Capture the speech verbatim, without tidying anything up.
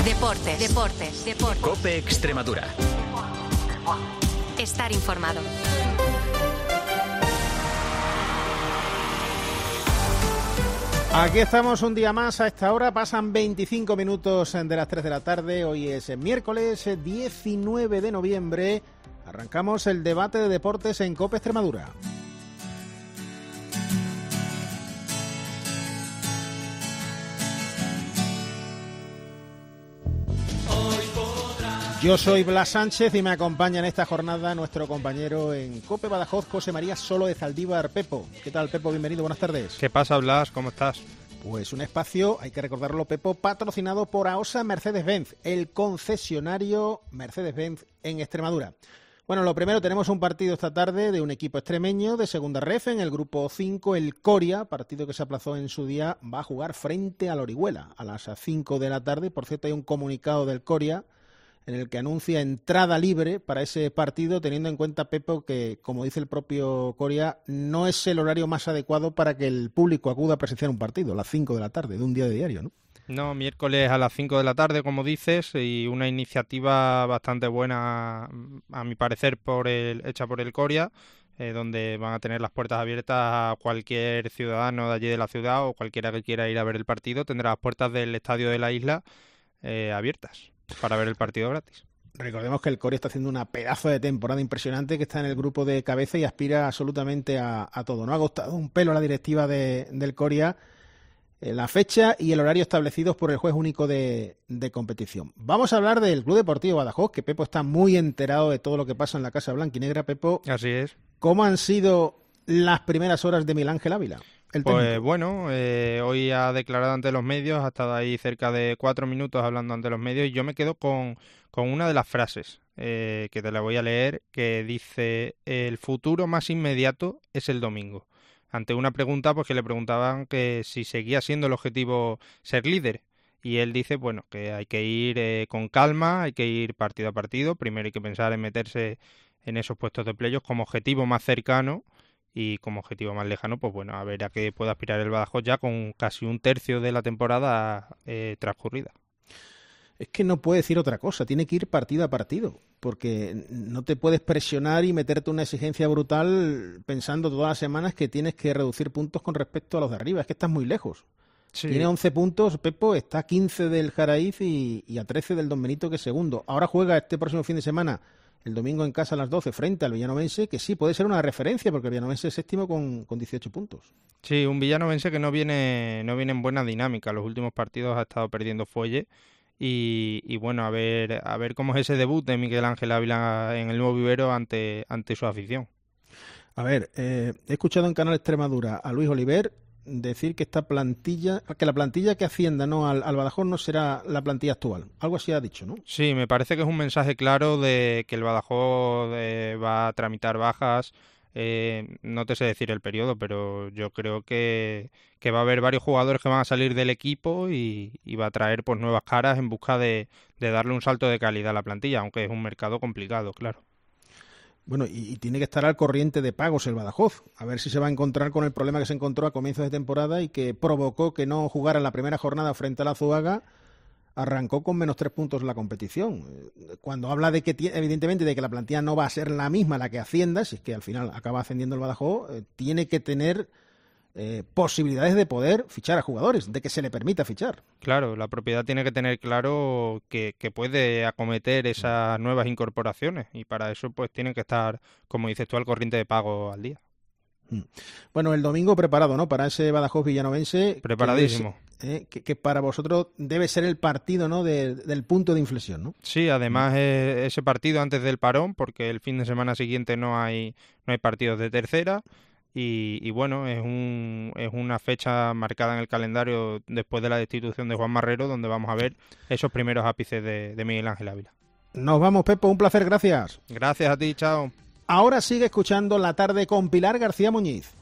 Deportes, deportes, deportes. COPE Extremadura. Estar informado. Aquí estamos un día más. A esta hora pasan veinticinco minutos de las tres de la tarde. Hoy es miércoles diecinueve de noviembre. Arrancamos el debate de deportes en COPE Extremadura. Yo soy Blas Sánchez y me acompaña en esta jornada nuestro compañero en COPE Badajoz, José María Solo de Zaldívar. Pepo, ¿qué tal, Pepo? Bienvenido, buenas tardes. ¿Qué pasa, Blas? ¿Cómo estás? Pues un espacio, hay que recordarlo, Pepo, patrocinado por AOSA Mercedes-Benz, el concesionario Mercedes-Benz en Extremadura. Bueno, lo primero, tenemos un partido esta tarde de un equipo extremeño de segunda ref en el grupo cinco, el Coria, partido que se aplazó en su día, va a jugar frente al Orihuela a las cinco de la tarde. Por cierto, hay un comunicado del Coria en el que anuncia entrada libre para ese partido, teniendo en cuenta, Pepo, que, como dice el propio Coria, no es el horario más adecuado para que el público acuda a presenciar un partido, a las cinco de la tarde, de un día de diario, ¿no? No, miércoles a las cinco de la tarde, como dices, y una iniciativa bastante buena, a mi parecer, por el, hecha por el Coria, eh, donde van a tener las puertas abiertas a cualquier ciudadano de allí de la ciudad o cualquiera que quiera ir a ver el partido, tendrá las puertas del estadio de la isla eh, abiertas para ver el partido gratis. Recordemos que el Coria está haciendo una pedazo de temporada impresionante, que está en el grupo de cabeza y aspira absolutamente a, a todo. No ha costado un pelo a la directiva de, del Coria eh, la fecha y el horario establecidos por el juez único de, de competición. Vamos a hablar del Club Deportivo Badajoz, que Pepo está muy enterado de todo lo que pasa en la Casa Blanquinegra. Pepo, así es. ¿Cómo han sido las primeras horas de Miguel Ángel Ávila? Pues bueno, eh, hoy ha declarado ante los medios, ha estado ahí cerca de cuatro minutos hablando ante los medios y yo me quedo con, con una de las frases eh, que te la voy a leer, que dice: el futuro más inmediato es el domingo. Ante una pregunta pues que le preguntaban que si seguía siendo el objetivo ser líder y él dice, bueno, que hay que ir eh, con calma, hay que ir partido a partido, primero hay que pensar en meterse en esos puestos de playoffs como objetivo más cercano. Y como objetivo más lejano, pues bueno, a ver a qué puede aspirar el Badajoz ya con casi un tercio de la temporada eh, transcurrida. Es que no puede decir otra cosa, tiene que ir partido a partido, porque no te puedes presionar y meterte una exigencia brutal pensando todas las semanas que tienes que reducir puntos con respecto a los de arriba, es que estás muy lejos. Sí. Tiene once puntos, Pepo, está a quince del Jaraíz y, y a trece del Don Benito, que es segundo. Ahora juega este próximo fin de semana, el domingo en casa a las doce, frente al Villanovense, que sí, puede ser una referencia, porque el Villanovense es séptimo con, con dieciocho puntos. Sí, un Villanovense que no viene no viene en buena dinámica. Los últimos partidos ha estado perdiendo fuelle y, y bueno, a ver a ver cómo es ese debut de Miguel Ángel Ávila en el nuevo vivero ante, ante su afición. A ver, eh, he escuchado en Canal Extremadura a Luis Oliver decir que esta plantilla, que la plantilla que ascienda no al, al Badajoz no será la plantilla actual. Algo así ha dicho, ¿no? Sí, me parece que es un mensaje claro de que el Badajoz eh, va a tramitar bajas. Eh, no te sé decir el periodo, pero yo creo que, que va a haber varios jugadores que van a salir del equipo y, y va a traer pues nuevas caras en busca de, de darle un salto de calidad a la plantilla, aunque es un mercado complicado, claro. Bueno, y, y tiene que estar al corriente de pagos el Badajoz, a ver si se va a encontrar con el problema que se encontró a comienzos de temporada y que provocó que no jugara en la primera jornada frente a la Azuaga. Arrancó con menos tres puntos la competición. Cuando habla de que, evidentemente, de que la plantilla no va a ser la misma la que ascienda, si es que al final acaba ascendiendo el Badajoz, eh, tiene que tener eh, posibilidades de poder fichar a jugadores, de que se le permita fichar. Claro, la propiedad tiene que tener claro que, que puede acometer esas nuevas incorporaciones y para eso pues tienen que estar, como dices tú, al corriente de pago al día. Bueno, el domingo preparado, ¿no? Para ese Badajoz villanovense. Preparadísimo. Que, es, eh, que, que para vosotros debe ser el partido, ¿no? De, del punto de inflexión, ¿no? Sí, además es ese partido antes del parón, porque el fin de semana siguiente no hay no hay partidos de tercera y, y bueno, es un es una fecha marcada en el calendario después de la destitución de Juan Marrero, donde vamos a ver esos primeros ápices de, de Miguel Ángel Ávila. Nos vamos, Pepo, un placer, gracias. Gracias a ti, chao. Ahora sigue escuchando La Tarde con Pilar García Muñiz.